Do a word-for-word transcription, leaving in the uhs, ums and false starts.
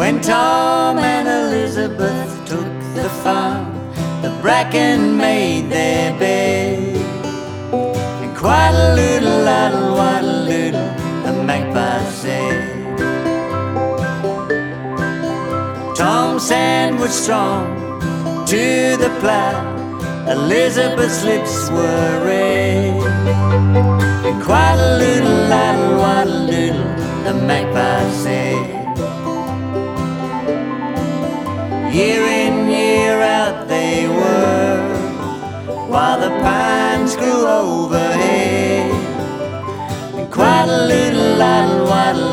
When Tom and Elizabeth took the farm, the bracken made their bed. And quite a little, laddle, waddle, doodle, the magpie said. Tom sandwiched strong to the plough, Elizabeth's lips were red. And quite a little, laddle, waddle, doodle, the magpie